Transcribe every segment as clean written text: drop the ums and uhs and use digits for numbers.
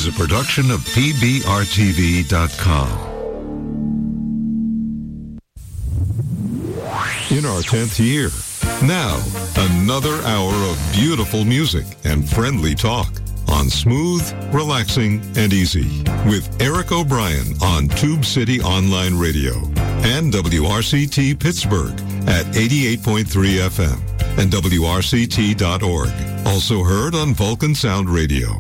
is a production of PBRTV.com. In our 10th year. Now, another hour of beautiful music and friendly talk on Smooth, Relaxing, and Easy with Eric O'Brien on Tube City Online Radio and WRCT Pittsburgh at 88.3 FM and WRCT.org. Also heard on Vulcan Sound Radio.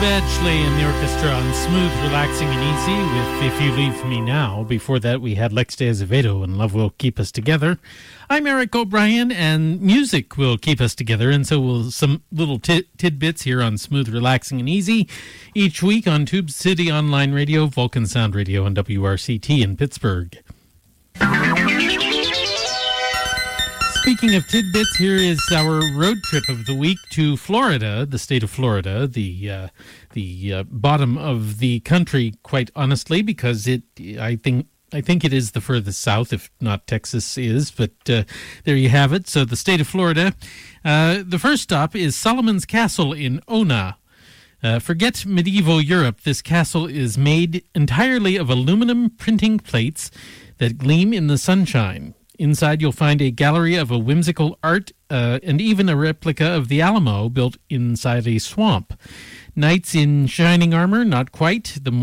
Badgley and the orchestra on Smooth, Relaxing and Easy with If You Leave Me Now. Before that, we had Lex de Azevedo and Love Will Keep Us Together. I'm Eric O'Brien, and music will keep us together, and so will some little tidbits here on Smooth, Relaxing and Easy each week on Tube City Online Radio, Vulcan Sound Radio, and WRCT in Pittsburgh. Speaking of tidbits, here is our road trip of the week to Florida, the state of Florida, the bottom of the country, quite honestly, because I think it is the furthest south, if not Texas is, but there you have it. So the state of Florida. The first stop is Solomon's Castle in Ona. Forget medieval Europe. This castle is made entirely of aluminum printing plates that gleam in the sunshine. Inside, you'll find a gallery of a whimsical art and even a replica of the Alamo built inside a swamp. Knights in shining armor, not quite. The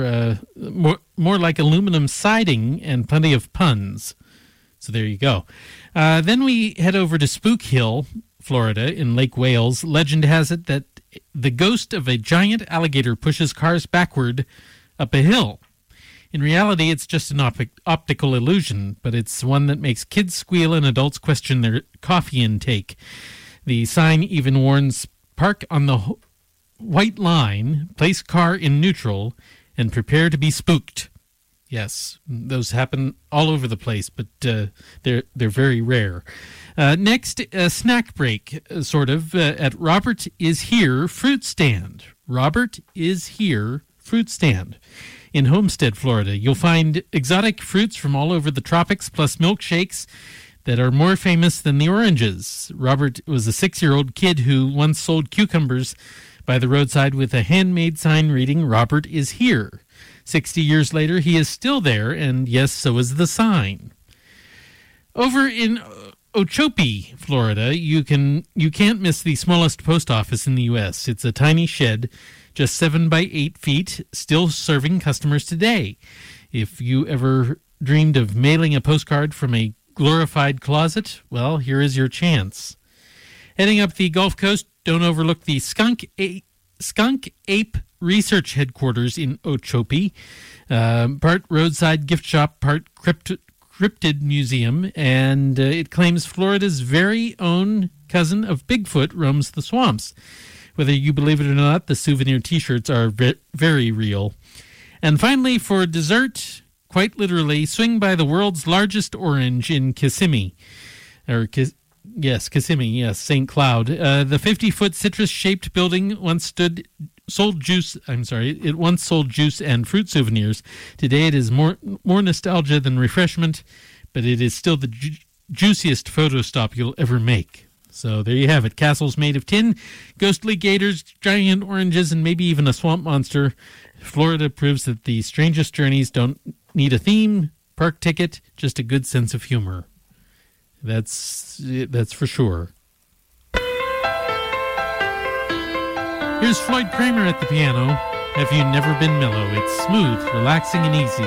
more like aluminum siding and plenty of puns. So there you go. Then we head over to Spook Hill, Florida, in Lake Wales. Legend has it that the ghost of a giant alligator pushes cars backward up a hill. In reality, it's just an optical illusion, but it's one that makes kids squeal and adults question their coffee intake. The sign even warns, park on the white line, place car in neutral, and prepare to be spooked. Yes, those happen all over the place, but they're very rare. Next, a snack break, sort of, at Robert Is Here Fruit Stand. Robert Is Here Fruit Stand. In Homestead, Florida, you'll find exotic fruits from all over the tropics, plus milkshakes that are more famous than the oranges. Robert was a 6-year-old kid who once sold cucumbers by the roadside with a handmade sign reading, Robert is here. 60 years later, he is still there, and yes, so is the sign. Over in Okeechobee, Florida, you can't miss the smallest post office in the U.S. It's a tiny shed, just 7 by 8 feet, still serving customers today. If you ever dreamed of mailing a postcard from a glorified closet, well, here is your chance. Heading up the Gulf Coast, don't overlook the Skunk Ape Research Headquarters in Okeechobee. Part roadside gift shop, part cryptid museum, and it claims Florida's very own cousin of Bigfoot roams the swamps. Whether you believe it or not, the souvenir T-shirts are very real. And finally, for dessert, quite literally, swing by the world's largest orange in Kissimmee. Kissimmee, St. Cloud. The 50-foot citrus-shaped building once sold juice and fruit souvenirs. Today it is more nostalgia than refreshment, but it is still the juiciest photo stop you'll ever make. So there you have it. Castles made of tin, ghostly gators, giant oranges, and maybe even a swamp monster. Florida proves that the strangest journeys don't need a theme, park ticket, just a good sense of humor. That's for sure. Here's Floyd Kramer at the piano. Have you never been mellow? It's smooth, relaxing, and easy.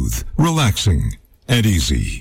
smooth, relaxing, and easy.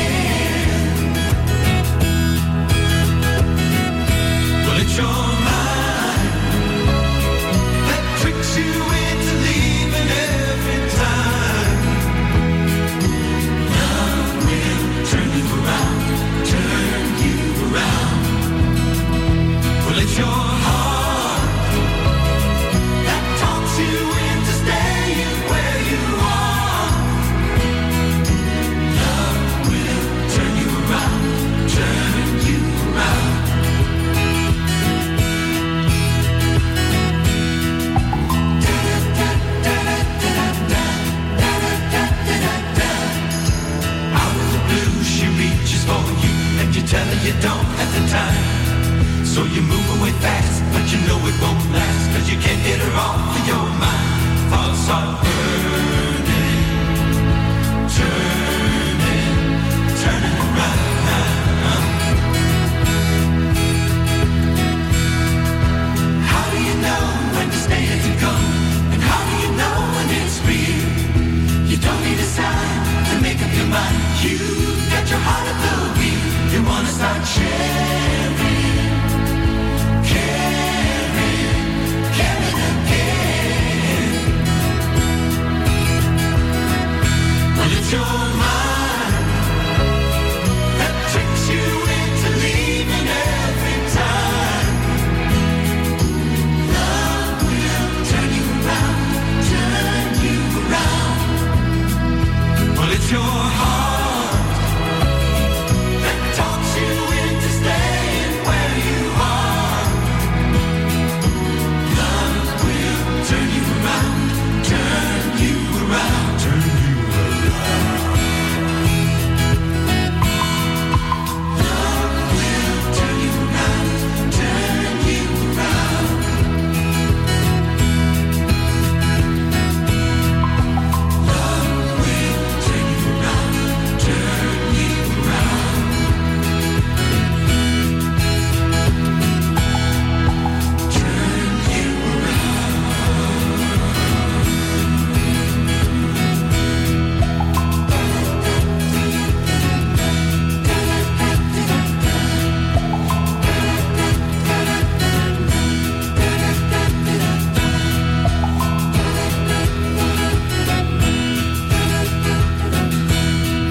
Well, it's your mind.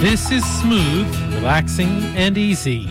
This is smooth, relaxing, and easy.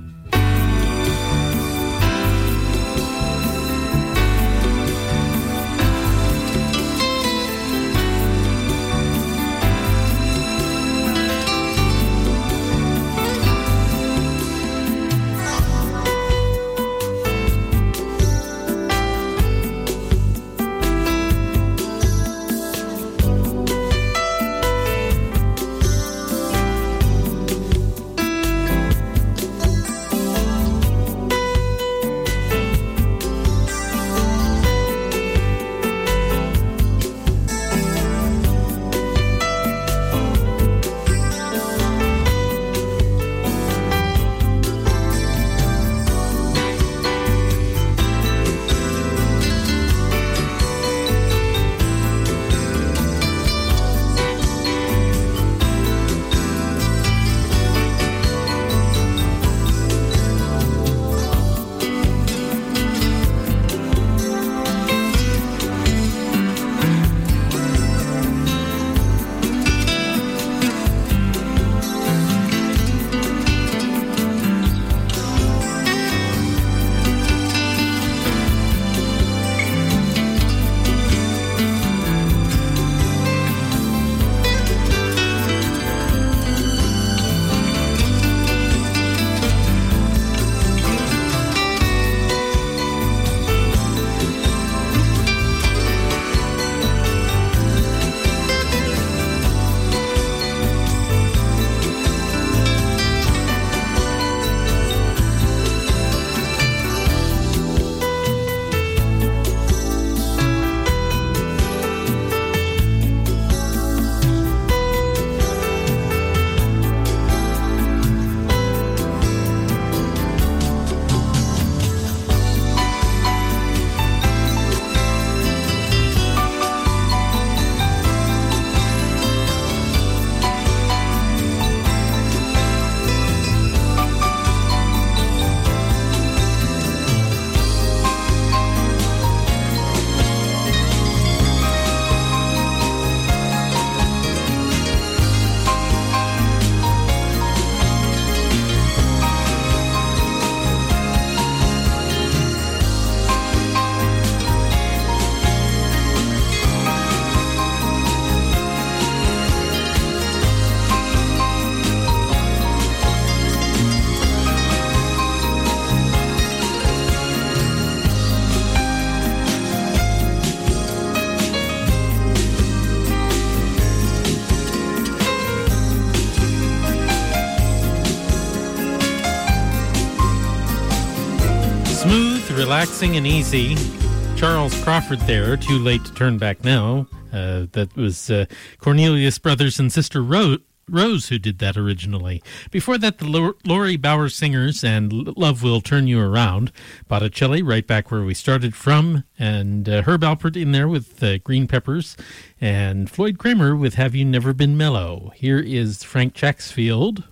Relaxing and easy. Charles Crawford there, Too Late to Turn Back Now. That was Cornelius Brothers and Sister Rose who did that originally. Before that, the Lori Bauer Singers and Love Will Turn You Around. Botticelli, right back where we started from. And Herb Alpert in there with Green Peppers. And Floyd Kramer with Have You Never Been Mellow. Here is Frank Chacksfield.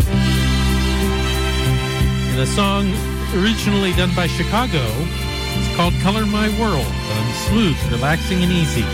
And a song originally done by Chicago. It's called Color My World on Smooth, Relaxing and Easy.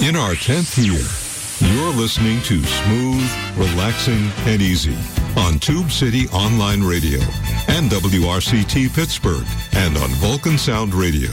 In our 10th year, you're listening to Smooth, Relaxing, and Easy on Tube City Online Radio and WRCT Pittsburgh and on Vulcan Sound Radio.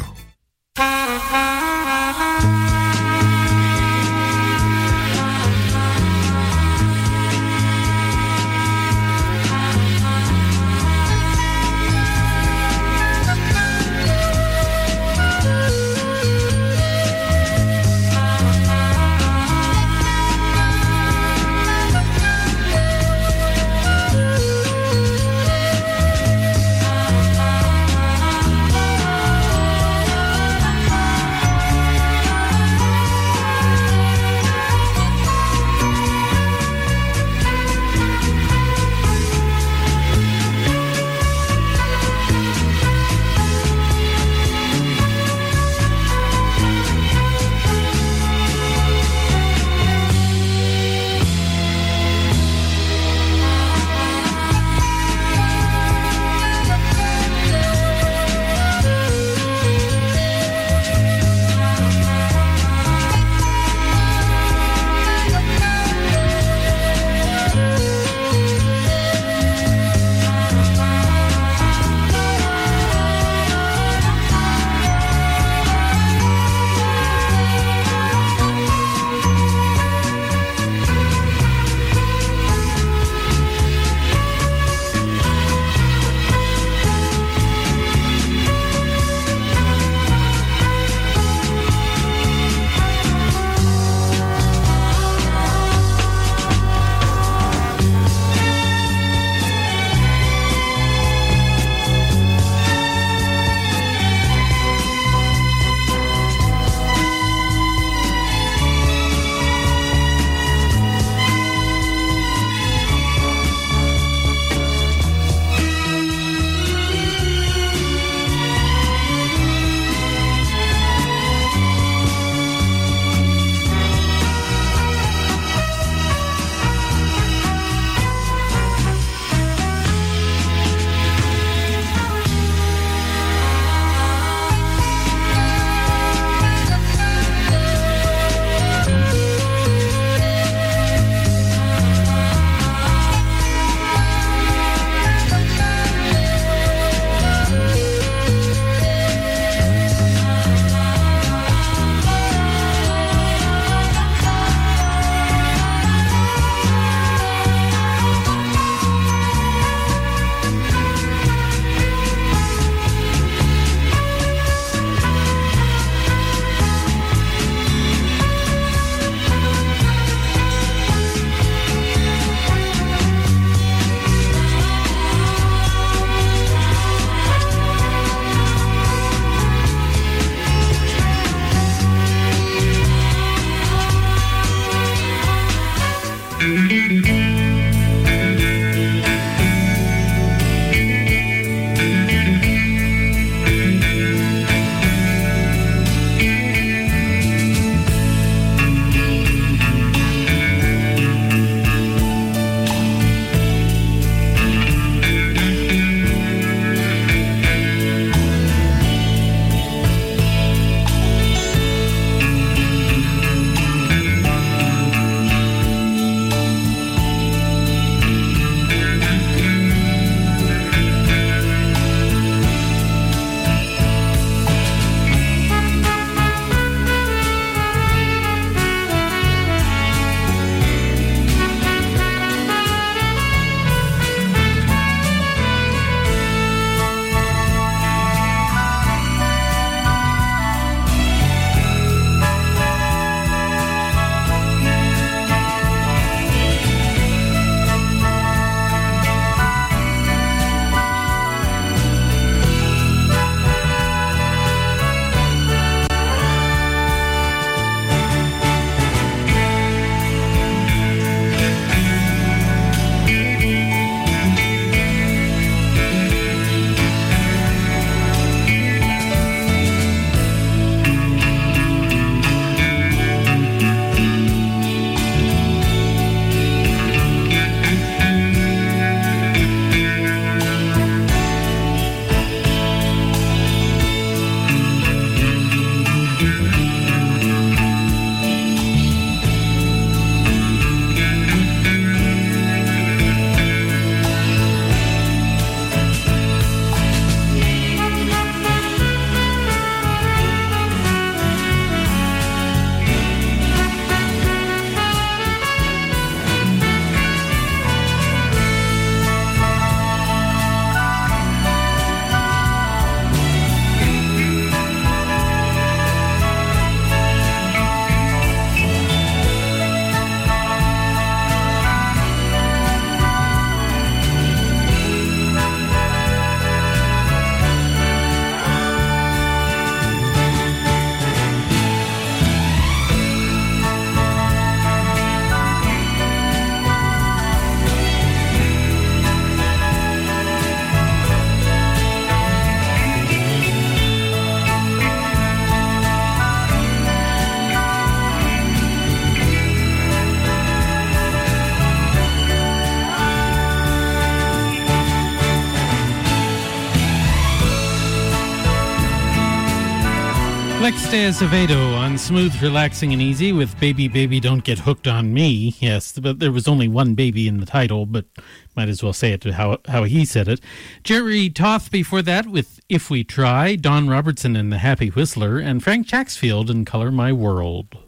Lex de Azevedo on Smooth, Relaxing, and Easy with Baby, Baby, Don't Get Hooked on Me. Yes, but there was only one baby in the title, but might as well say it to how he said it. Jerry Toth before that with If We Try, Don Robertson and the Happy Whistler, and Frank Chaxfield in Color My World.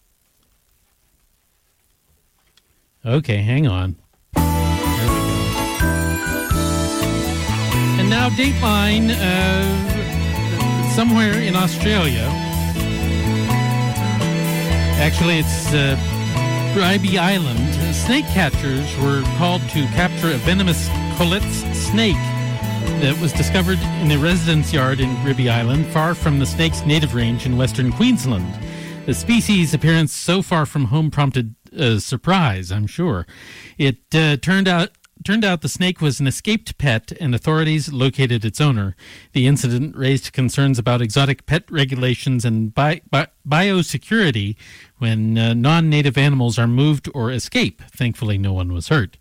Okay, hang on. There we go. And now Dateline, somewhere in Australia. Actually, it's Bribie Island. Snake catchers were called to capture a venomous Collette's snake that was discovered in a residence yard in Bribie Island, far from the snake's native range in western Queensland. The species' appearance so far from home prompted surprise, I'm sure. It turned out the snake was an escaped pet, and authorities located its owner. The incident raised concerns about exotic pet regulations and biosecurity when non-native animals are moved or escape. Thankfully, no one was hurt.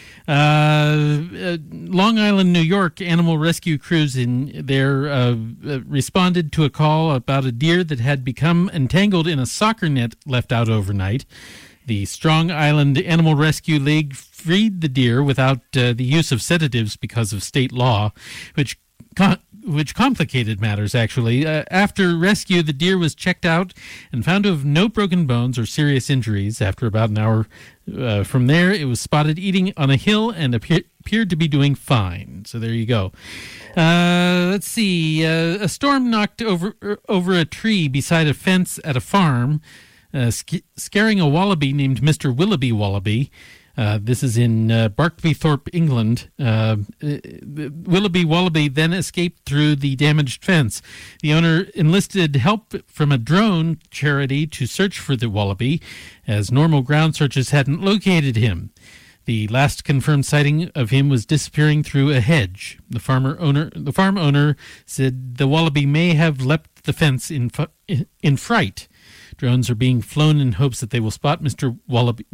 Long Island, New York, animal rescue crews in there responded to a call about a deer that had become entangled in a soccer net left out overnight. The Strong Island Animal Rescue League freed the deer without the use of sedatives because of state law, which complicated matters, actually. After rescue, the deer was checked out and found to have no broken bones or serious injuries. After about an hour from there, it was spotted eating on a hill and appeared to be doing fine. So there you go. Let's see. A storm knocked over a tree beside a fence at a farm, scaring a wallaby named Mr. Willoughby Wallaby. This is in Barkbythorpe, England. Willoughby Wallaby then escaped through the damaged fence. The owner enlisted help from a drone charity to search for the wallaby, as normal ground searches hadn't located him. The last confirmed sighting of him was disappearing through a hedge. The farm owner said the wallaby may have leapt the fence in fright. Drones are being flown in hopes that they will spot Mr. Wallaby,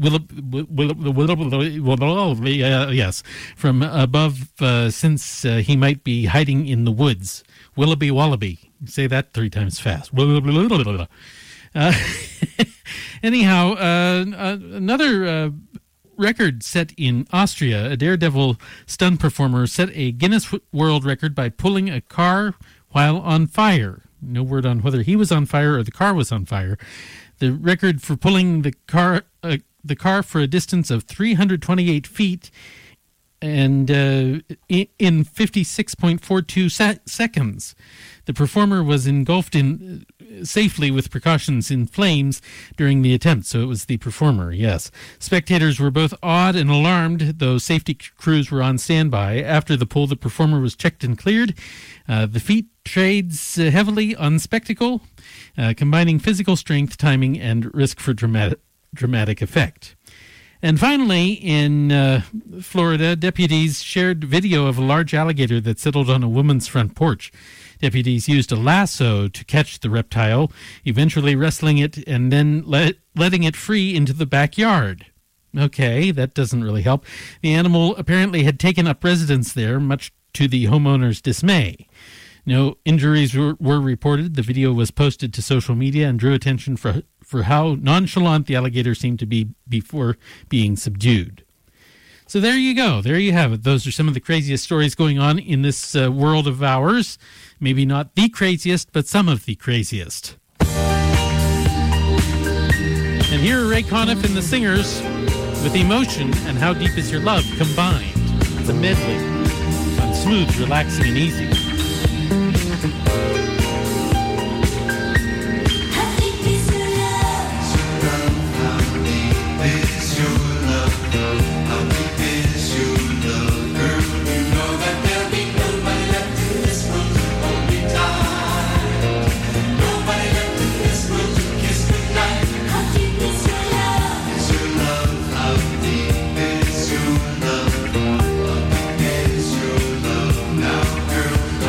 yes, from above, since he might be hiding in the woods. Willoughby Wallaby. Say that 3 times fast. Anyhow, another record set in Austria. A daredevil stunt performer set a Guinness World Record by pulling a car while on fire. No word on whether he was on fire or the car was on fire. The record for pulling the car for a distance of 328 feet and in 56.42 seconds. The performer was engulfed in safely with precautions in flames during the attempt. So it was the performer, yes. Spectators were both awed and alarmed, though safety crews were on standby. After the pull, the performer was checked and cleared. The feat trades heavily on spectacle, combining physical strength, timing, and risk for dramatic effect. And finally, in Florida, deputies shared video of a large alligator that settled on a woman's front porch. Deputies used a lasso to catch the reptile, eventually wrestling it and then letting it free into the backyard. Okay, that doesn't really help. The animal apparently had taken up residence there, much to the homeowner's dismay. No injuries were reported. The video was posted to social media and drew attention for how nonchalant the alligator seemed to be before being subdued. So there you go. There you have it. Those are some of the craziest stories going on in this world of ours. Maybe not the craziest, but some of the craziest. And here are Ray Conniff and the Singers with Emotion and How Deep Is Your Love combined. It's a medley on Smooth, Relaxing, and Easy. Girl,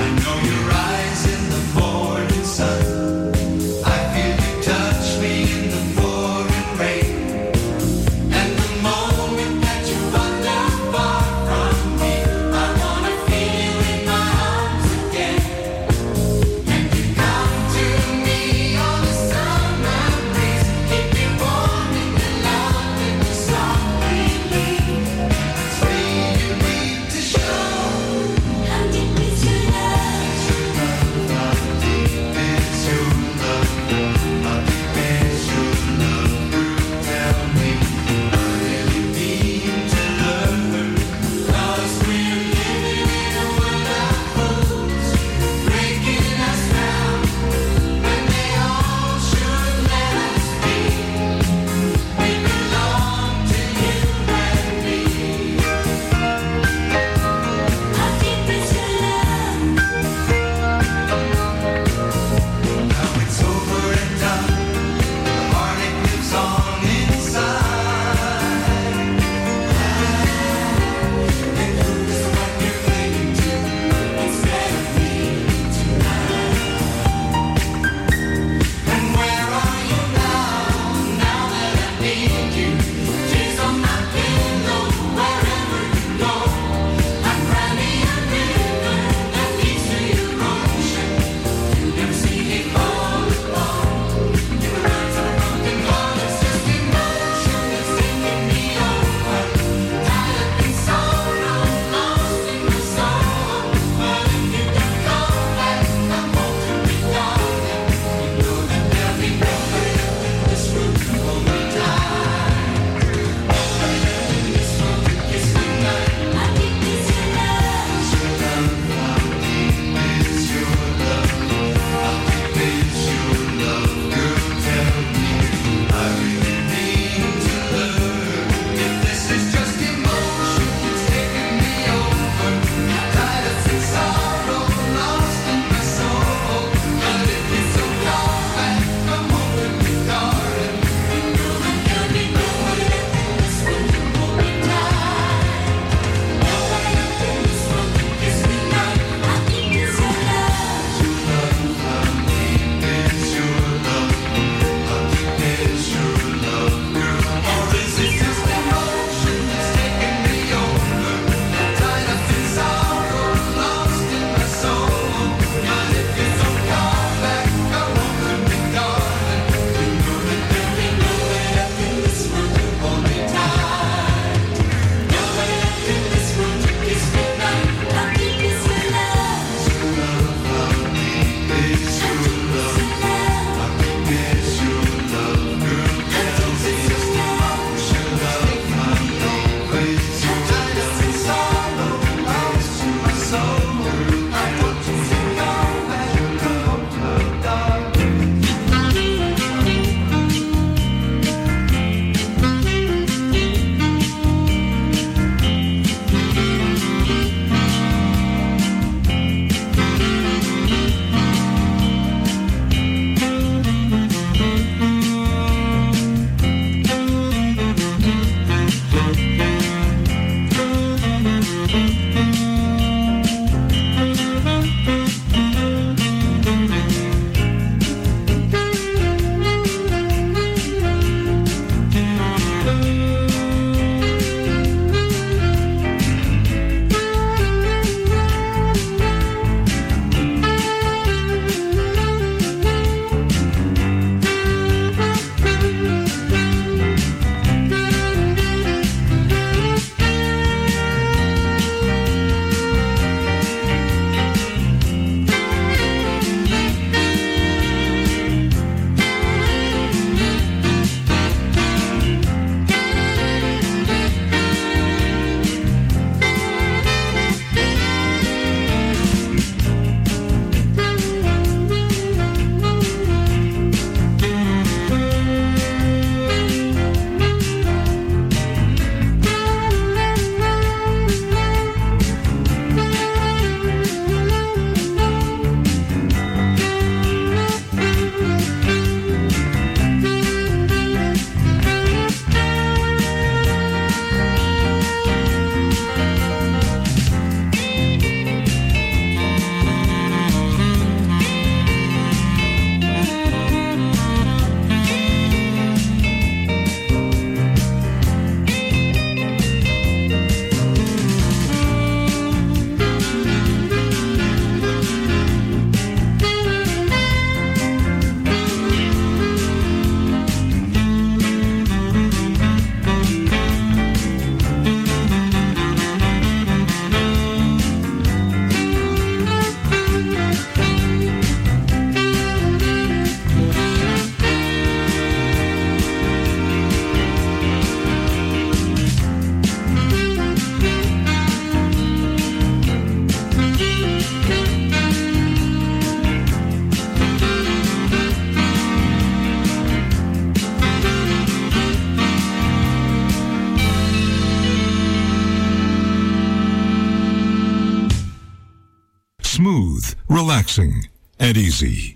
relaxing, and easy.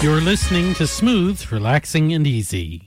You're listening to Smooth, Relaxing, and Easy.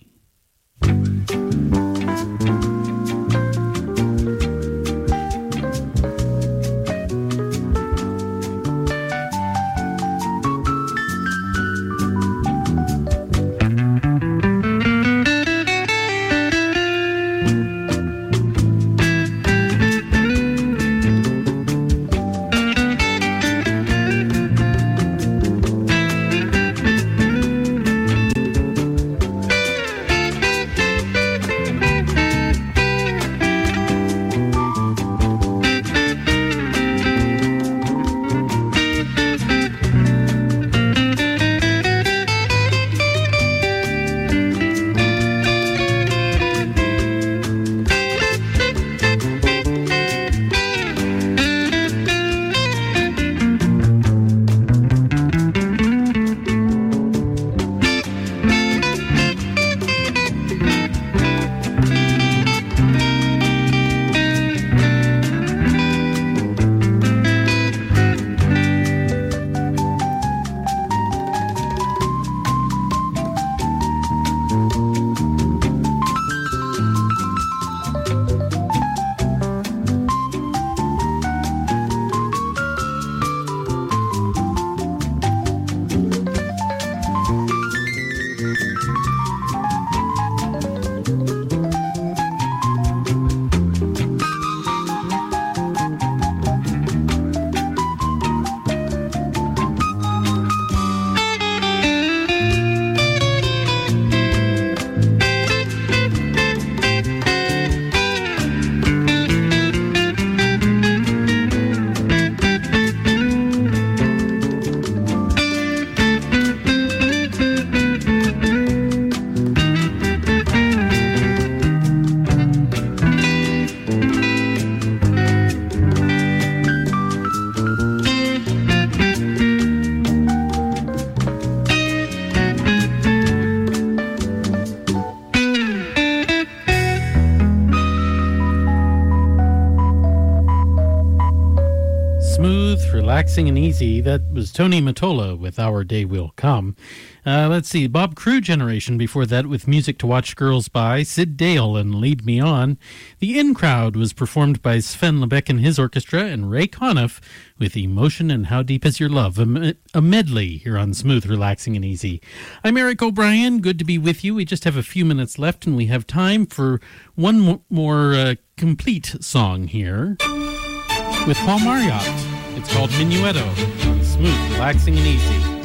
Relaxing and Easy. That was Tony Mottola with Our Day Will Come. Let's see, Bob Crew Generation before that with Music to Watch Girls By, Sid Dale and Lead Me On. The In Crowd was performed by Sven Lebeck and his orchestra, and Ray Conniff with Emotion and How Deep Is Your Love, a medley here on Smooth, Relaxing and Easy. I'm Eric O'Brien. Good to be with you. We just have a few minutes left, and we have time for one more complete song here with Paul Marriott. It's called Minuetto. Smooth, Relaxing, and Easy.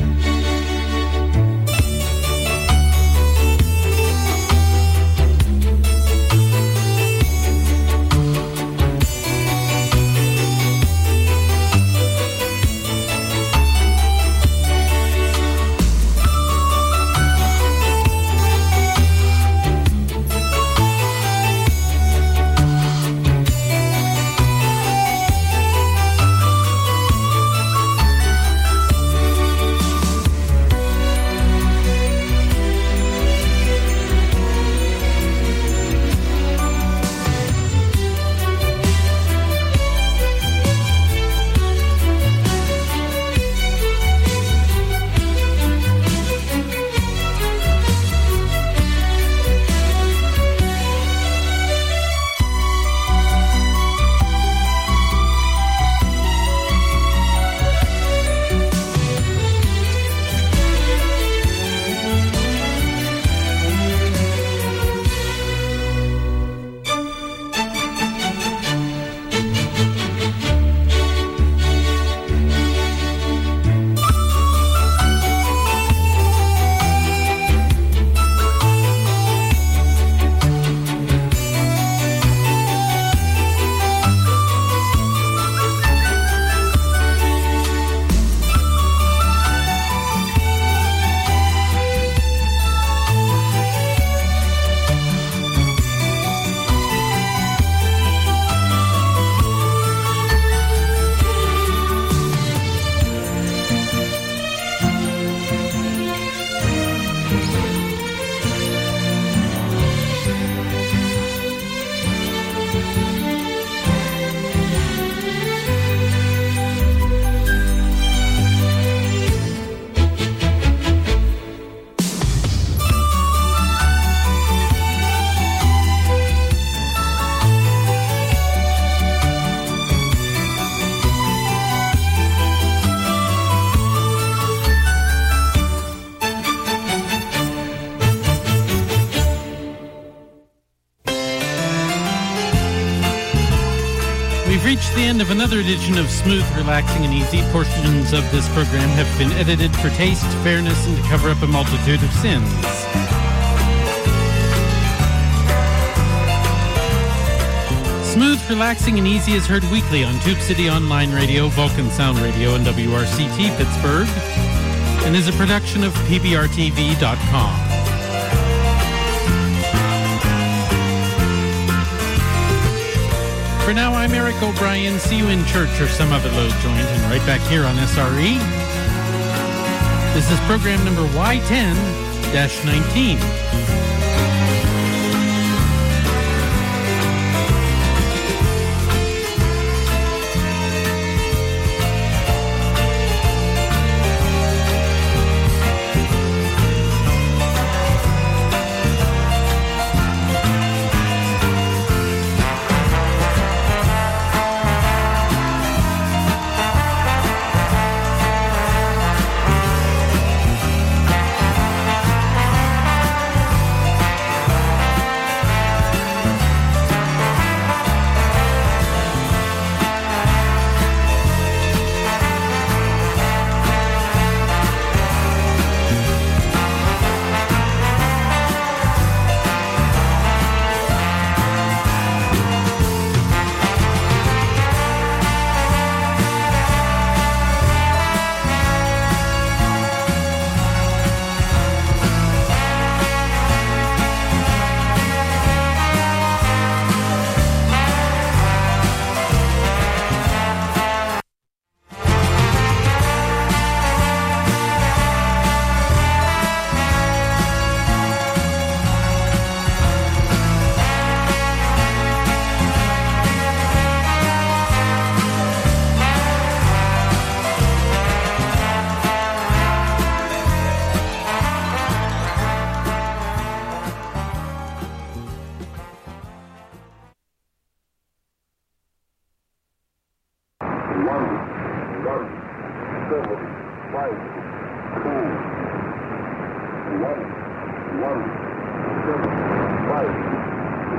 the end of another edition of Smooth, Relaxing, and Easy. Portions of this program have been edited for taste, fairness, and to cover up a multitude of sins. Smooth, Relaxing, and Easy is heard weekly on Tube City Online Radio, Vulcan Sound Radio, and WRCT Pittsburgh, and is a production of PBRTV.com. For now, I'm Eric O'Brien. See you in church or some other load joint, and right back here on SRE. This is program number Y10-19.